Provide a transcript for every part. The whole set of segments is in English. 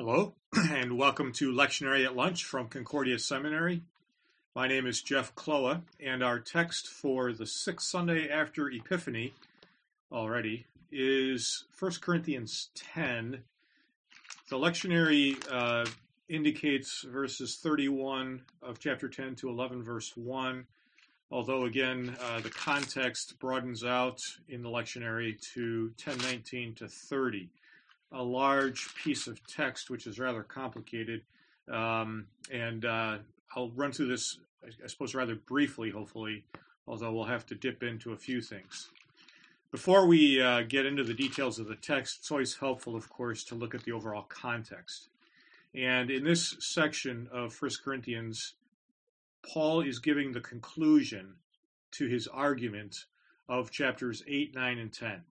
Hello, and welcome to Lectionary at Lunch from Concordia Seminary. My name is Jeff Kloa, and our text for the sixth Sunday after Epiphany already is 1 Corinthians 10. The lectionary indicates verses 31 of chapter 10 to 11, verse 1, although again, the context broadens out in the lectionary to 10:19 to 30. A large piece of text, which is rather complicated, and I'll run through this, I suppose, rather briefly, hopefully, although we'll have to dip into a few things. Before we get into the details of the text, it's always helpful, of course, to look at the overall context. And in this section of 1 Corinthians, Paul is giving the conclusion to his argument of chapters 8, 9, and 10.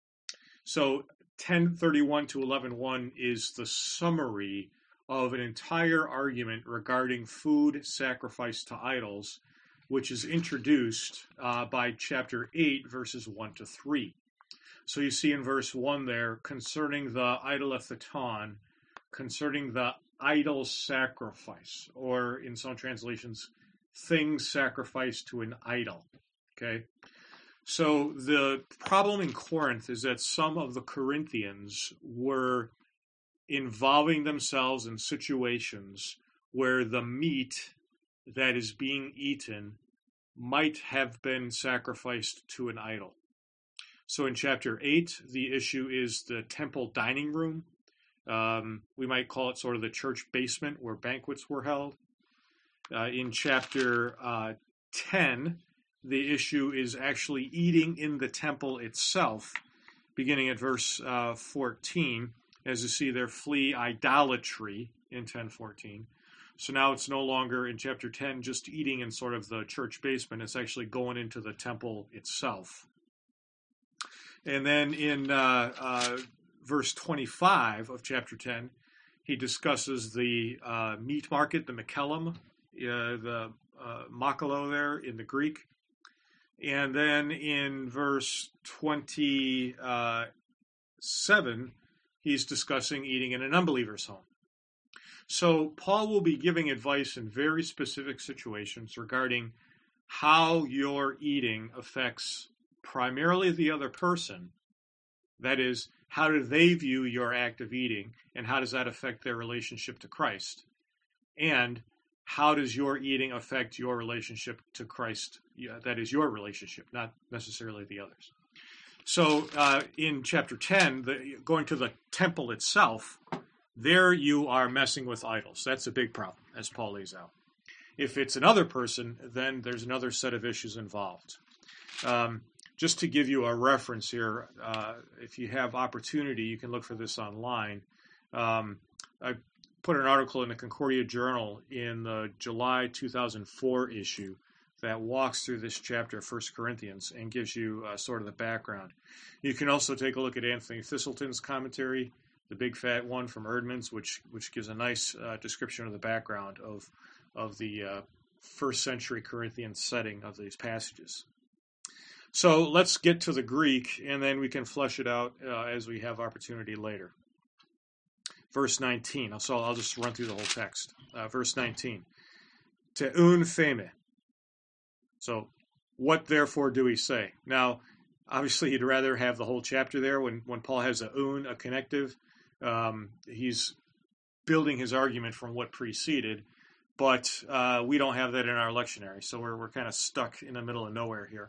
So 10:31 to 11:1 is the summary of an entire argument regarding food sacrificed to idols, which is introduced by chapter 8, verses 1 to 3. So you see in verse 1 there, concerning the idolatheton, concerning the idol sacrifice, or in some translations, things sacrificed to an idol. Okay? So the problem in Corinth is that some of the Corinthians were involving themselves in situations where the meat that is being eaten might have been sacrificed to an idol. So in chapter 8, the issue is the temple dining room. We might call it sort of the church basement where banquets were held. In chapter 10, the issue is actually eating in the temple itself, beginning at verse 14. As you see there, flee idolatry in 10:14. So now it's no longer in chapter 10 just eating in sort of the church basement. It's actually going into the temple itself. And then in verse 25 of chapter 10, he discusses the meat market, the Mechelum, the makalo there in the Greek. And then in verse 27, he's discussing eating in an unbeliever's home. So Paul will be giving advice in very specific situations regarding how your eating affects primarily the other person. That is, how do they view your act of eating, and how does that affect their relationship to Christ? And how does your eating affect your relationship to Christ? That is your relationship, not necessarily the others. So in chapter 10, going to the temple itself, there you are messing with idols. That's a big problem, as Paul lays out. If it's another person, then there's another set of issues involved. Just to give you a reference here, if you have opportunity, you can look for this online. I put an article in the Concordia Journal in the July 2004 issue that walks through this chapter of 1 Corinthians and gives you sort of the background. You can also take a look at Anthony Thistleton's commentary, the big fat one from Erdman's, which gives a nice description of the background of the first century Corinthian setting of these passages. So let's get to the Greek, and then we can flesh it out as we have opportunity later. Verse 19, so I'll just run through the whole text. Verse 19, teun pheme. So, what therefore do we say? Now, obviously you'd rather have the whole chapter there. When Paul has a connective, he's building his argument from what preceded, but we don't have that in our lectionary, so we're kind of stuck in the middle of nowhere here.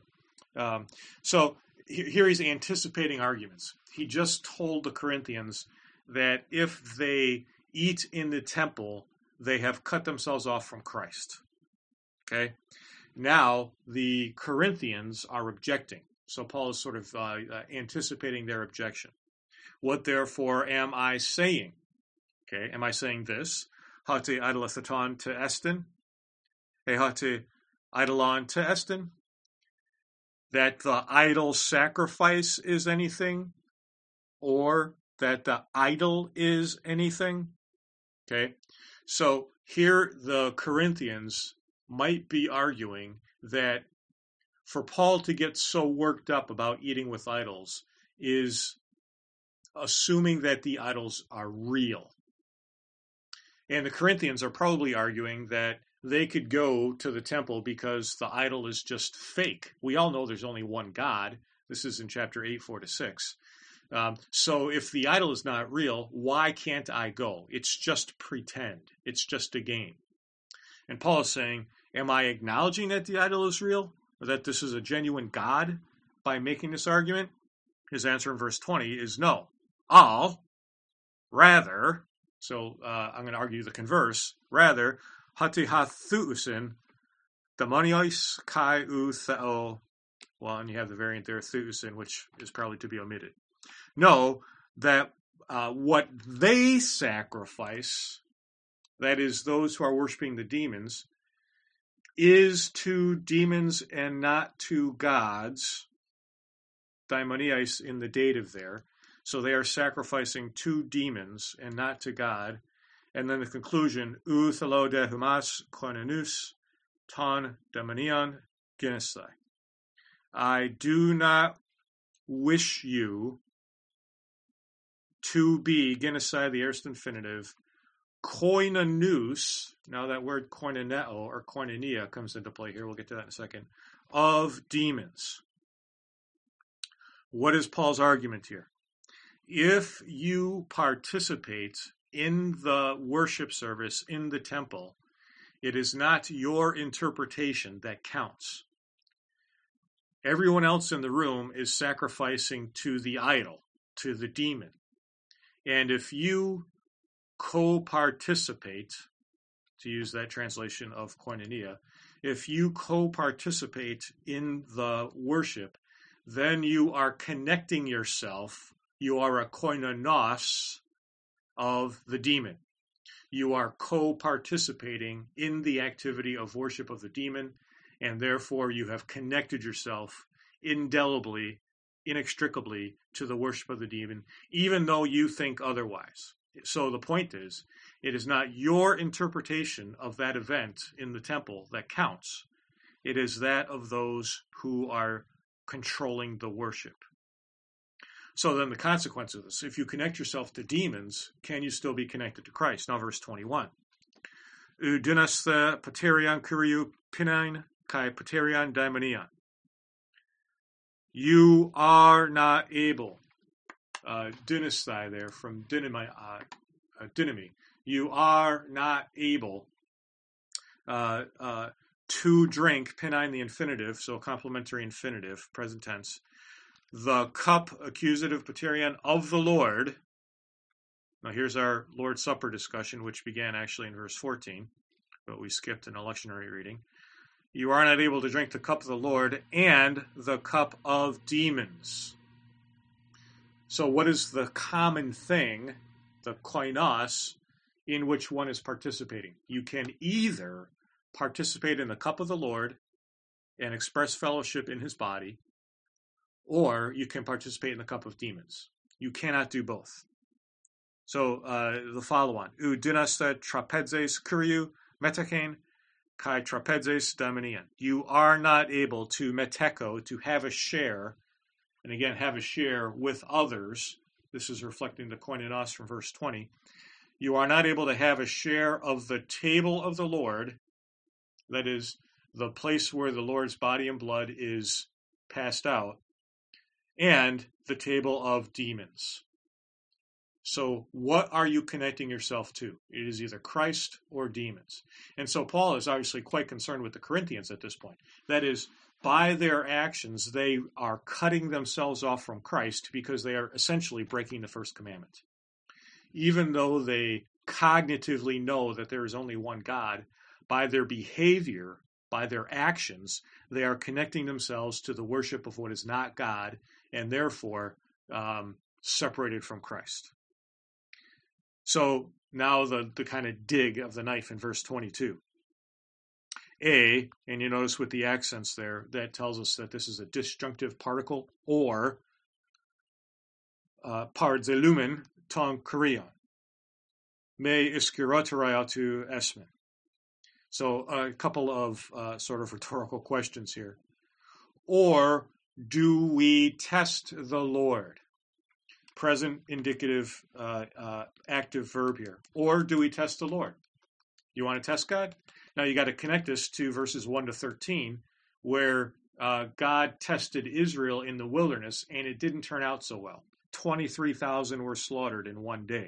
So here he's anticipating arguments. He just told the Corinthians that if they eat in the temple, they have cut themselves off from Christ. Okay? Now, the Corinthians are objecting. So Paul is sort of anticipating their objection. What therefore am I saying? Okay, am I saying this? Hate idolatheton te estin? Hate idolon te estin? That the idol sacrifice is anything? Or that the idol is anything? Okay, so here the Corinthians might be arguing that for Paul to get so worked up about eating with idols is assuming that the idols are real. And the Corinthians are probably arguing that they could go to the temple because the idol is just fake. We all know there's only one God. This is in chapter 8, 4-6. So if the idol is not real, why can't I go? It's just pretend. It's just a game. And Paul is saying, am I acknowledging that the idol is real, or that this is a genuine God by making this argument? His answer in verse 20 is no. Rather, so I'm going to argue the converse, rather, hati hathuusin, demonios kai u theo, well, and you have the variant there, thuusin, which is probably to be omitted. No, that what they sacrifice, that is, those who are worshiping the demons, is to demons and not to gods, daimoniais in the dative there. So they are sacrificing to demons and not to God. And then the conclusion, ou thelo de humas koinonus ton demonion genesthai. I do not wish you to be, genesthai, the aorist infinitive, koinonus, now that word koinoneo or koinonia comes into play here, we'll get to that in a second, of demons. What is Paul's argument here? If you participate in the worship service in the temple, it is not your interpretation that counts. Everyone else in the room is sacrificing to the idol, to the demon. And if you co-participate, to use that translation of koinonia, if you co-participate in the worship, then you are connecting yourself. You are a koinonos of the demon. You are co-participating in the activity of worship of the demon, and therefore you have connected yourself indelibly, inextricably to the worship of the demon, even though you think otherwise. So the point is, it is not your interpretation of that event in the temple that counts. It is that of those who are controlling the worship. So then the consequence of this, if you connect yourself to demons, can you still be connected to Christ? Now verse 21. U dynasthe paterion kuriou pinain kai paterion daimonion. You are not able, dynasthai there from dynami. You are not able to drink, pinain the infinitive, so complementary infinitive, present tense, the cup, accusative paterion, of the Lord. Now here's our Lord's Supper discussion, which began actually in verse 14, but we skipped an lectionary reading. You are not able to drink the cup of the Lord and the cup of demons. So what is the common thing, the koinos, in which one is participating? You can either participate in the cup of the Lord and express fellowship in his body, or you can participate in the cup of demons. You cannot do both. So the follow-on. U dynasthe trapezes kuriou meteken kai trapezes daimonion. You are not able to meteko, to have a share, and again, have a share with others. This is reflecting the koinonos from verse 20. You are not able to have a share of the table of the Lord, that is, the place where the Lord's body and blood is passed out, and the table of demons. So what are you connecting yourself to? It is either Christ or demons. And so Paul is obviously quite concerned with the Corinthians at this point. That is, by their actions, they are cutting themselves off from Christ because they are essentially breaking the first commandment. Even though they cognitively know that there is only one God, by their behavior, by their actions, they are connecting themselves to the worship of what is not God, and therefore separated from Christ. So now the kind of dig of the knife in verse 22. And you notice with the accents there, that tells us that this is a disjunctive particle, or parzelumen ton kurion. Me iskiroteriatu esmen. So a couple of sort of rhetorical questions here. Or do we test the Lord? Present indicative active verb here. Or do we test the Lord? You want to test God? Now you got to connect this to verses 1 to 13, where God tested Israel in the wilderness, and it didn't turn out so well. 23,000 were slaughtered in one day.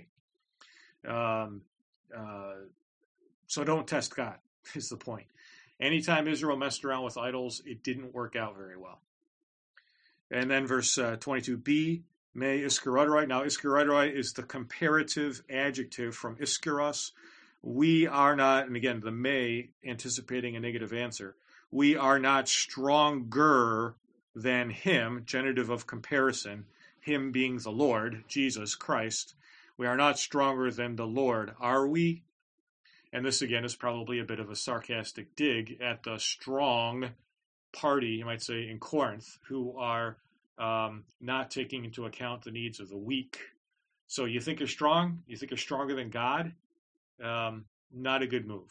So don't test God, is the point. Anytime Israel messed around with idols, it didn't work out very well. And then verse 22b, me iskerodoroi. Now iskerodoroi is the comparative adjective from iskeros. We are not, and again, the may anticipating a negative answer, we are not stronger than him, genitive of comparison, him being the Lord, Jesus Christ. We are not stronger than the Lord, are we? And this, again, is probably a bit of a sarcastic dig at the strong party, you might say, in Corinth, who are not taking into account the needs of the weak. So you think you're strong? You think you're stronger than God? Not a good move.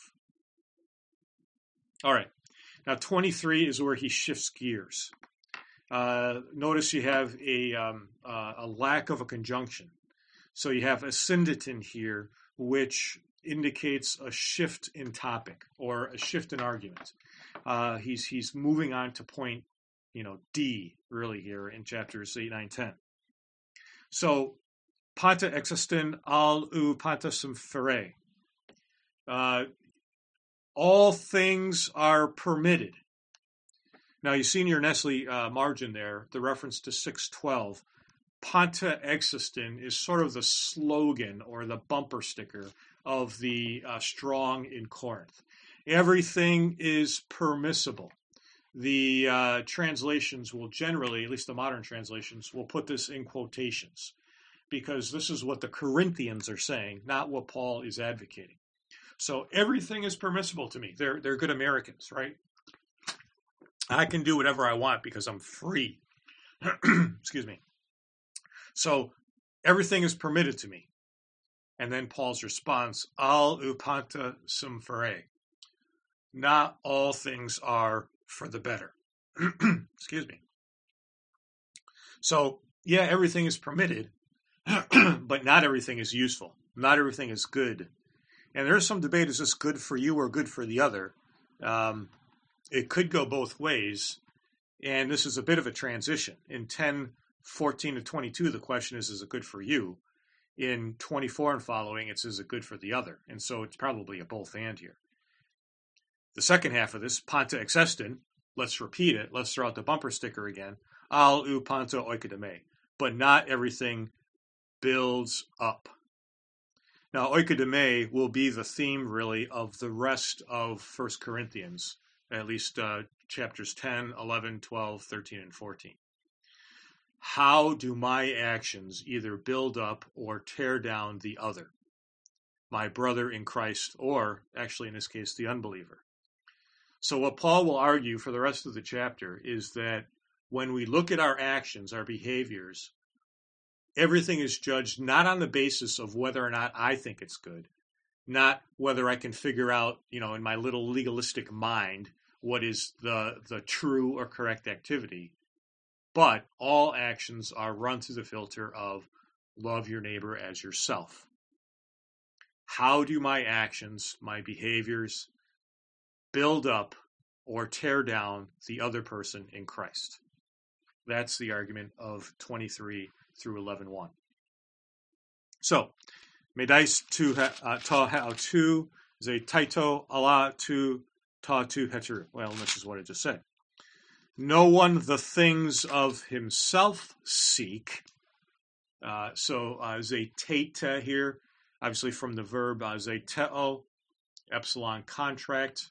All right. Now, 23 is where he shifts gears. Notice you have a lack of a conjunction. So you have a syndeton here, which indicates a shift in topic or a shift in argument. He's moving on to point, D, really, here in chapters 8, 9, 10. So, panta existin al u panta sum fere. All things are permitted. Now, you see in your Nestle margin there, the reference to 6:12. Panta existin is sort of the slogan or the bumper sticker of the strong in Corinth. Everything is permissible. The translations will generally, at least the modern translations, will put this in quotations because this is what the Corinthians are saying, not what Paul is advocating. So everything is permissible to me. They're good Americans, right? I can do whatever I want because I'm free. Excuse me. So everything is permitted to me. And then Paul's response, al upanta sum fere. Not all things are for the better. Excuse me. So, yeah, everything is permitted, but not everything is useful. Not everything is good. And there's some debate, is this good for you or good for the other? It could go both ways, and this is a bit of a transition. In 10:14 to 22, the question is it good for you? In 24 and following, it says, is it good for the other? And so it's probably a both and here. The second half of this, panta existin, let's repeat it. Let's throw out the bumper sticker again. Al u panta oikodome. But not everything builds up. Now, oikodome will be the theme, really, of the rest of 1 Corinthians, at least chapters 10, 11, 12, 13, and 14. How do my actions either build up or tear down the other, my brother in Christ, or actually in this case, the unbeliever? So what Paul will argue for the rest of the chapter is that when we look at our actions, our behaviors, everything is judged not on the basis of whether or not I think it's good, not whether I can figure out, in my little legalistic mind, what is the true or correct activity. But all actions are run through the filter of love your neighbor as yourself. How do my actions, my behaviors, build up or tear down the other person in Christ? That's the argument of 23 through 11:1. So, medais tu ta hao tu ze taito ala tu ta tu heteru. Well, this is what I just said. No one the things of himself seek. So zeteta here, obviously from the verb zeteo, epsilon contract,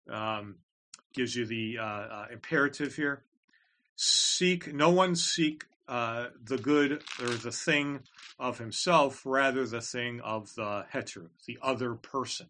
gives you the imperative here. Seek, no one seek the good or the thing of himself, rather the thing of the heteru, the other person.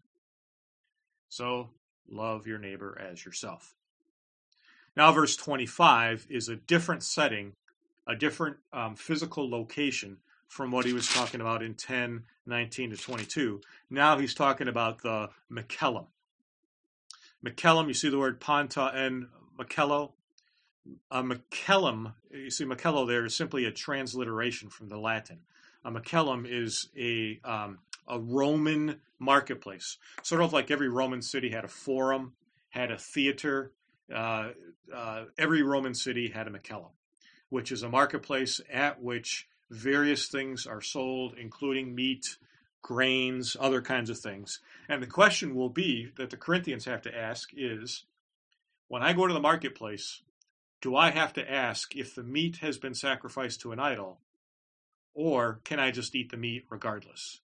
So love your neighbor as yourself. Now, verse 25 is a different setting, a different physical location from what he was talking about in 10:19 to 22. Now he's talking about the Mikellum. Mikellum, you see the word panta and Mikello. A Macellum, you see, Machello there is simply a transliteration from the Latin. A Macellum is a Roman marketplace, sort of like every Roman city had a forum, had a theater. Every Roman city had a Macellum, which is a marketplace at which various things are sold, including meat, grains, other kinds of things. And the question will be that the Corinthians have to ask is, when I go to the marketplace, do I have to ask if the meat has been sacrificed to an idol, or can I just eat the meat regardless?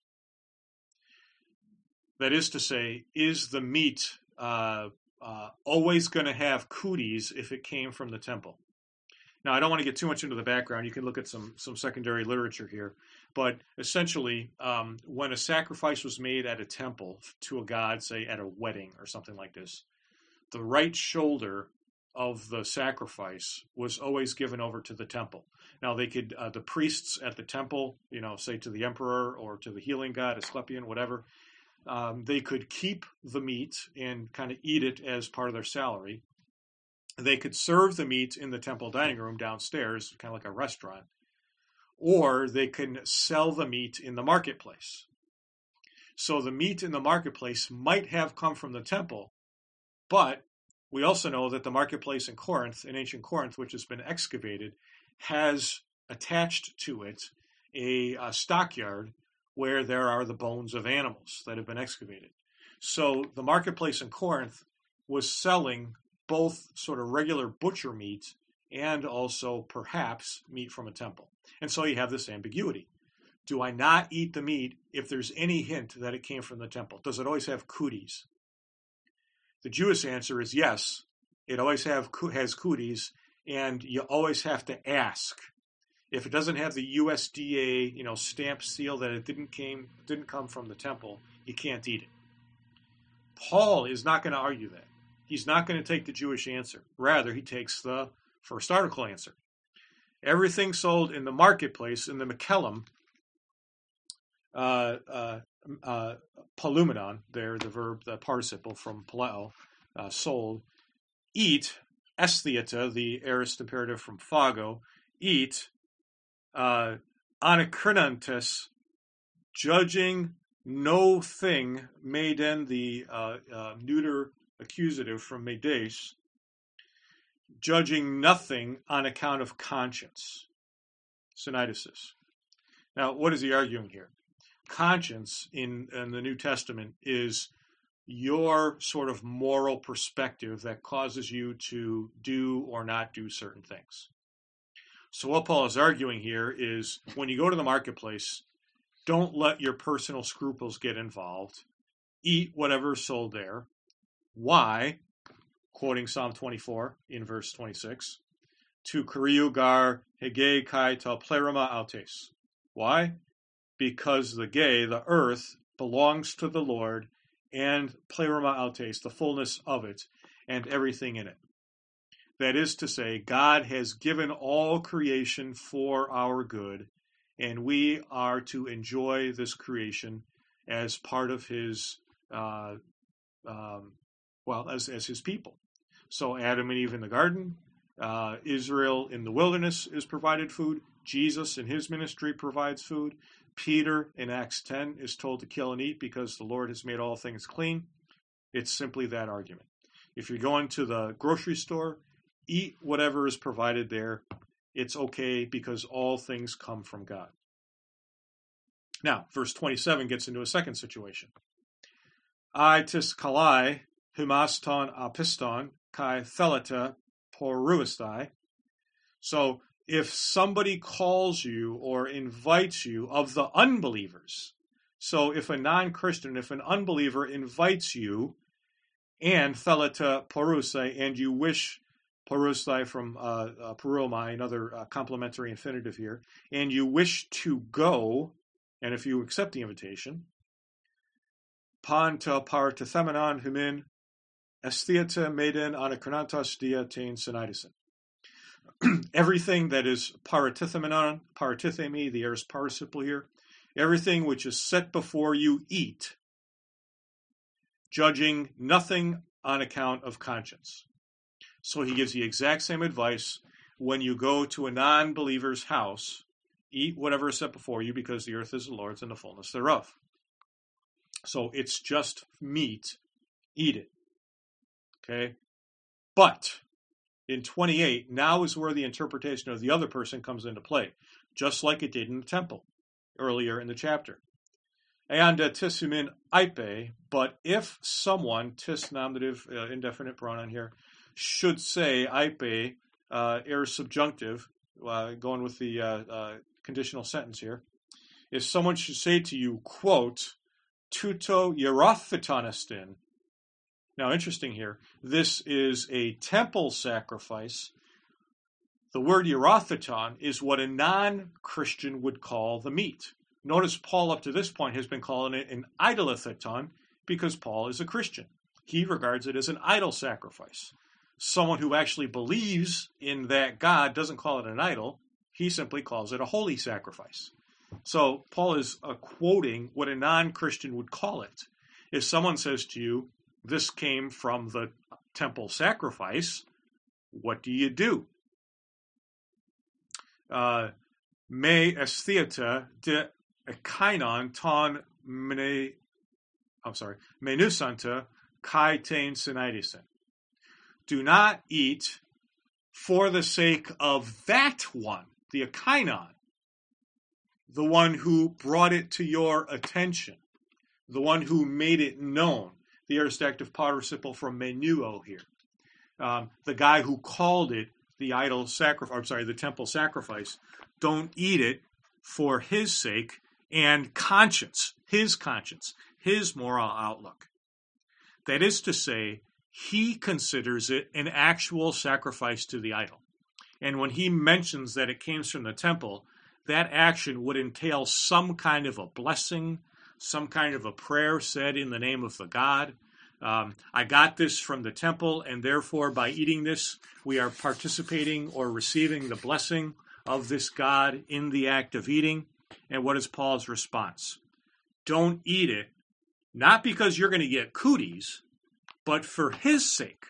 That is to say, is the meat always going to have cooties if it came from the temple? Now, I don't want to get too much into the background. You can look at some secondary literature here. But essentially, when a sacrifice was made at a temple to a god, say at a wedding or something like this, the right shoulder of the sacrifice was always given over to the temple. Now, they could, the priests at the temple, say to the emperor or to the healing god, Asclepion, whatever, they could keep the meat and kind of eat it as part of their salary. They could serve the meat in the temple dining room downstairs, kind of like a restaurant, or they can sell the meat in the marketplace. So the meat in the marketplace might have come from the temple, but we also know that the marketplace in Corinth, in ancient Corinth, which has been excavated, has attached to it a stockyard where there are the bones of animals that have been excavated. So the marketplace in Corinth was selling both sort of regular butcher meat and also perhaps meat from a temple. And so you have this ambiguity. Do I not eat the meat if there's any hint that it came from the temple? Does it always have cooties? The Jewish answer is yes. It always has cooties, and you always have to ask. If it doesn't have the USDA, stamp seal that it didn't come from the temple, you can't eat it. Paul is not going to argue that. He's not going to take the Jewish answer. Rather, he takes the first article answer. Everything sold in the marketplace, in the Macellum, palumenon, there, the verb, the participle from paleo, sold, eat, estheata, the aorist imperative from phago, eat, anakrinantes, judging no thing, maiden, the neuter accusative from medes, judging nothing on account of conscience, syneidesis. Now, what is he arguing here? Conscience in the New Testament is your sort of moral perspective that causes you to do or not do certain things. So what Paul is arguing here is when you go to the marketplace, don't let your personal scruples get involved. Eat whatever is sold there. Why? Quoting Psalm 24 in verse 26. Tu kuriu gar hege kai ta pleroma autes. Why? Because the earth, belongs to the Lord, and pleroma autes, the fullness of it, and everything in it. That is to say, God has given all creation for our good, and we are to enjoy this creation as part of his, as his people. So Adam and Eve in the garden, Israel in the wilderness is provided food. Jesus in his ministry provides food. Peter in Acts 10 is told to kill and eat because the Lord has made all things clean. It's simply that argument. If you're going to the grocery store, eat whatever is provided there. It's okay because all things come from God. Now, verse 27 gets into a second situation. I tis kalai humaston apiston kai thelata poruistai. So if somebody calls you or invites you of the unbelievers, so if a non-Christian, if an unbeliever invites you and thelata porusai, and you wish, porusai from poromai, another complementary infinitive here, and you wish to go, and if you accept the invitation, pan ta partathemanon humin estheata maiden anakronantos dia tain syneidesin. Everything that is paratithemanon, paratithemi, the aorist participle here, everything which is set before you eat, judging nothing on account of conscience. So he gives the exact same advice when you go to a non-believer's house. Eat whatever is set before you, because the earth is the Lord's and the fullness thereof. So it's just meat. Eat it. Okay? But in 28, now is where the interpretation of the other person comes into play, just like it did in the temple earlier in the chapter. And tisumin aipe, but if someone, tis nominative, indefinite pronoun here, should say aipe, air subjunctive, going with the conditional sentence here, if someone should say to you, quote, tuto hierophitanistin. Now, interesting here, this is a temple sacrifice. The word hierophiton is what a non-Christian would call the meat. Notice Paul up to this point has been calling it an idolotheton because Paul is a Christian. He regards it as an idol sacrifice. Someone who actually believes in that God doesn't call it an idol. He simply calls it a holy sacrifice. So Paul is quoting what a non-Christian would call it. If someone says to you, this came from the temple sacrifice, what do you do? Me estheata de kainon ton menusanta kai tain sinidisen. Do not eat for the sake of that one, the akainon, the one who brought it to your attention, the one who made it known, the aorist active participle from menuo here, the guy who called it the idol sacrifice, the temple sacrifice. Don't eat it for his sake and conscience, his moral outlook. That is to say, he considers it an actual sacrifice to the idol. And when he mentions that it came from the temple, that action would entail some kind of a blessing, some kind of a prayer said in the name of the God. I got this from the temple, and therefore by eating this, we are participating or receiving the blessing of this God in the act of eating. And what is Paul's response? Don't eat it, not because you're going to get cooties, but for his sake,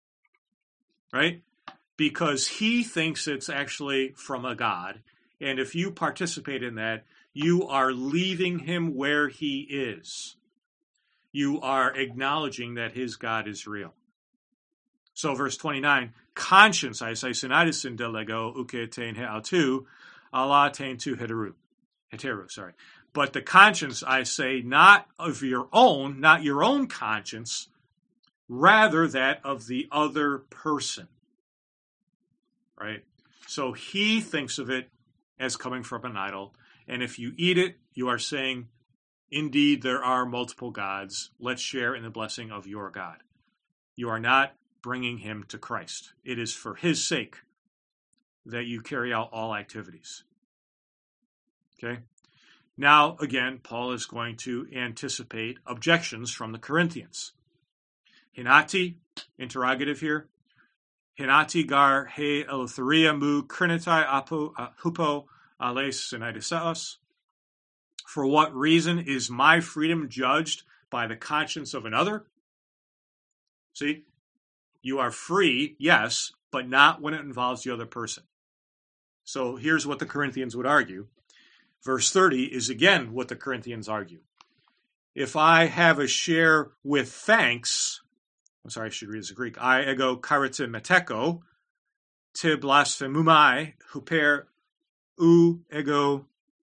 right? Because he thinks it's actually from a God. And if you participate in that, you are leaving him where he is. You are acknowledging that his God is real. So verse 29, conscience, I say, sinaidisin delego uke tein heautu, Allah tein tu heteru, sorry. But the conscience, I say, not of your own, not your own conscience, rather that of the other person. Right? So he thinks of it as coming from an idol. And if you eat it, you are saying, indeed, there are multiple gods. Let's share in the blessing of your God. You are not bringing him to Christ. It is for his sake that you carry out all activities. Okay? Now, again, Paul is going to anticipate objections from the Corinthians. Hinati, interrogative here. Hinati gar he eleutheria mu krinitai hupo ales sinaidisaos. For what reason is my freedom judged by the conscience of another? See, you are free, yes, but not when it involves the other person. So here's what the Corinthians would argue. Verse 30 is again what the Corinthians argue. If I have a share with thanks, I should read as a Greek, I ego karite meteko, te blasphemumai, huper hu ego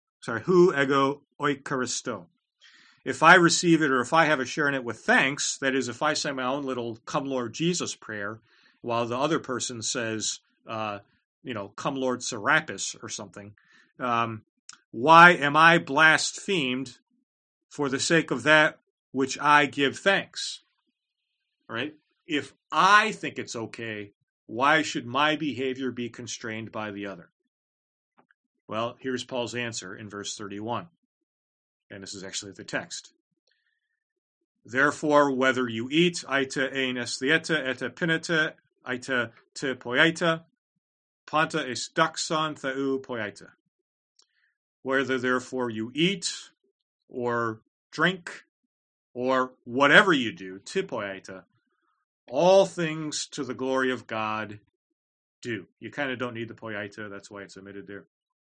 oikaristo. If I receive it or if I have a share in it with thanks, that is, if I say my own little come Lord Jesus prayer, while the other person says, come Lord Serapis or something, why am I blasphemed for the sake of that which I give thanks? Right? If I think it's okay, why should my behavior be constrained by the other? Well, here's Paul's answer in verse 31. And this is actually the text. Therefore, whether you eat, aita ein estheeta eta pineta, aita te poieta, panta estaxon theu poieta. Whether therefore you eat, or drink, or whatever you do, te poieta, all things to the glory of God do. You kind of don't need the poieta. That's why it's omitted there.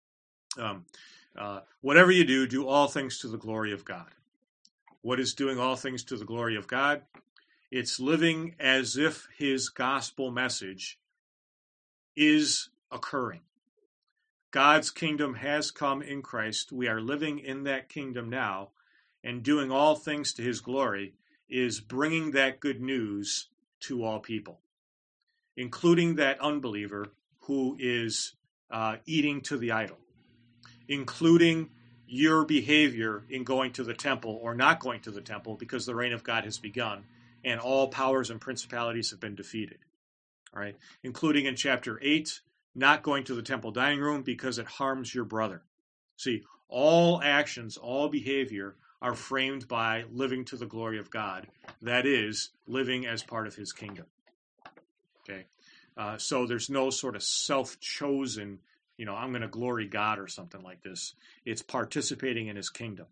Whatever you do, do all things to the glory of God. What is doing all things to the glory of God? It's living as if his gospel message is occurring. God's kingdom has come in Christ. We are living in that kingdom now, and doing all things to his glory is bringing that good news to all people, including that unbeliever who is eating to the idol, including your behavior in going to the temple or not going to the temple, because the reign of God has begun and all powers and principalities have been defeated. All right, including in chapter 8, not going to the temple dining room because it harms your brother. See, all actions, all behavior are framed by living to the glory of God. That is, living as part of his kingdom. Okay, so there's no sort of self-chosen, I'm going to glory God or something like this. It's participating in his kingdom.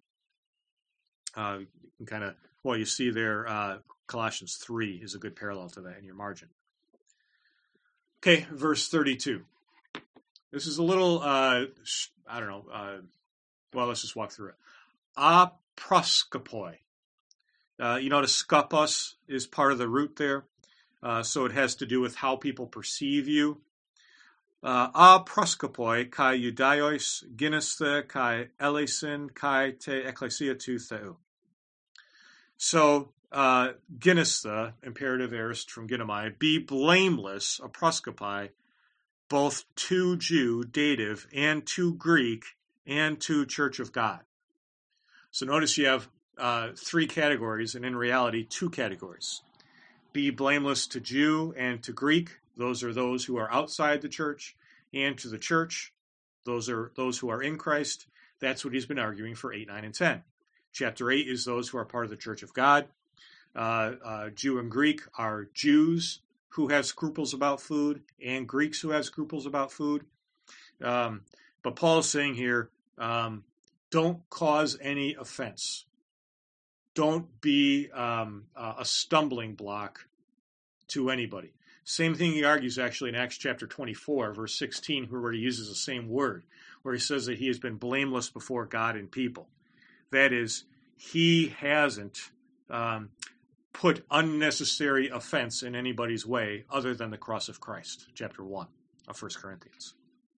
You see there, Colossians 3 is a good parallel to that in your margin. Okay, verse 32. This is a little, let's just walk through it. Aproskopoi. Notice skopos is part of the root there, so it has to do with how people perceive you. Aproskopoi kai judaios gineste kai elesin kai te ecclesia tu theu. So, gineste, imperative aorist from ginomai, be blameless, aproskopai, both to Jew, dative, and to Greek, and to Church of God. So notice you have 3 categories, and in reality, 2 categories. Be blameless to Jew and to Greek. Those are those who are outside the church. And to the church, those are those who are in Christ. That's what he's been arguing for 8, 9, and 10. Chapter 8 is those who are part of the Church of God. Jew and Greek are Jews who have scruples about food and Greeks who have scruples about food. But Paul is saying here, don't cause any offense. Don't be a stumbling block to anybody. Same thing he argues actually in Acts chapter 24, verse 16, where he uses the same word, where he says that he has been blameless before God and people. That is, he hasn't put unnecessary offense in anybody's way other than the cross of Christ, chapter 1 of 1 Corinthians.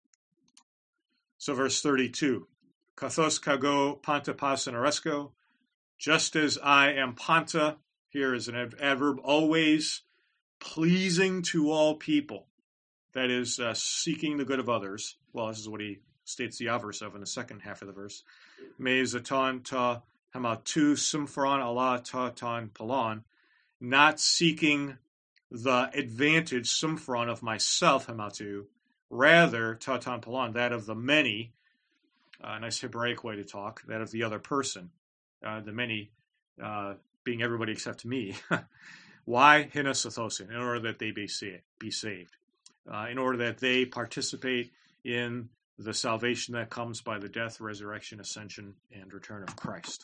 So verse 32, Kathos kago panta pas and aresko, just as I am panta, here is an adverb, always pleasing to all people. That is, seeking the good of others. Well, this is what he states the averse of in the second half of the verse. Me zaton ta hamatu sumphron Allah ta ton palon, not seeking the advantage sumphron of myself hamatu, rather ta ton palon, that of the many, nice Hebraic way to talk, that of the other person, the many being everybody except me. Why? Hinasathosin, in order that they be saved, in order that they participate in the salvation that comes by the death, resurrection, ascension, and return of Christ.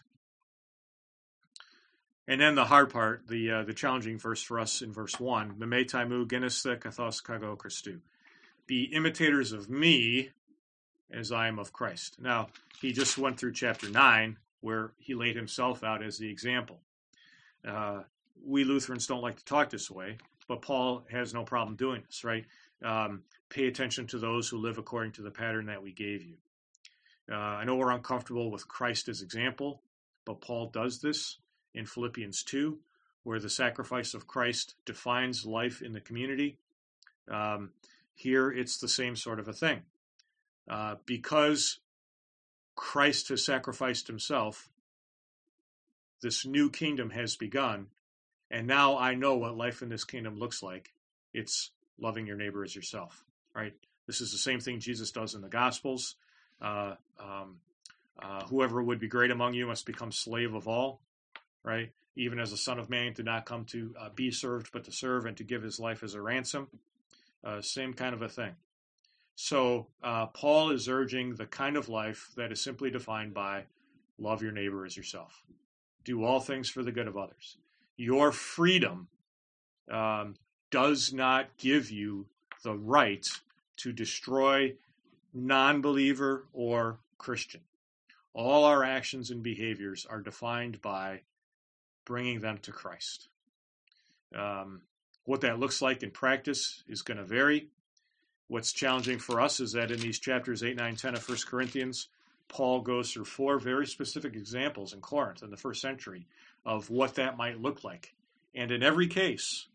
And then the hard part, the challenging verse for us in verse 1, Memetaimu geneste kathos kago Christu. Be imitators of me as I am of Christ. Now, he just went through chapter 9, where he laid himself out as the example. We Lutherans don't like to talk this way, but Paul has no problem doing this, right? Pay attention to those who live according to the pattern that we gave you. I know we're uncomfortable with Christ as example, but Paul does this in Philippians 2, where the sacrifice of Christ defines life in the community. Here, it's the same sort of a thing. Because Christ has sacrificed himself, this new kingdom has begun, and now I know what life in this kingdom looks like. It's loving your neighbor as yourself, right? This is the same thing Jesus does in the Gospels. Whoever would be great among you must become slave of all, right? Even as the Son of Man did not come to be served, but to serve and to give his life as a ransom. Same kind of a thing. So Paul is urging the kind of life that is simply defined by love your neighbor as yourself. Do all things for the good of others. Your freedom does not give you the right to destroy non-believer or Christian. All our actions and behaviors are defined by bringing them to Christ. What that looks like in practice is going to vary. What's challenging for us is that in these chapters 8, 9, 10 of 1 Corinthians, Paul goes through 4 very specific examples in Corinth in the first century of what that might look like. And in every case,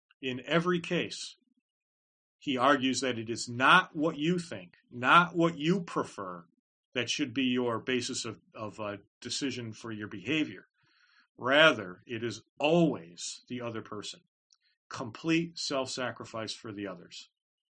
he argues that it is not what you think, not what you prefer, that should be your basis of a decision for your behavior. Rather, it is always the other person. Complete self-sacrifice for the others.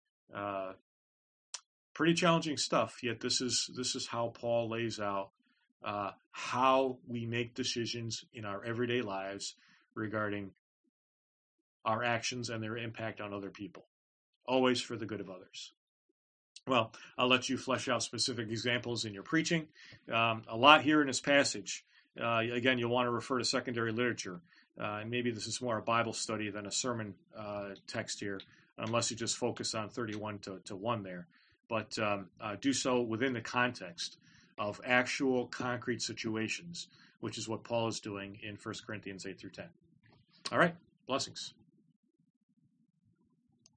Pretty challenging stuff, yet this is how Paul lays out how we make decisions in our everyday lives regarding our actions and their impact on other people. Always for the good of others. Well, I'll let you flesh out specific examples in your preaching. A lot here in this passage. Again, you'll want to refer to secondary literature. And maybe this is more a Bible study than a sermon text here, unless you just focus on 31 to 1 there. But do so within the context of actual concrete situations, which is what Paul is doing in 1 Corinthians 8 through 10. All right, blessings.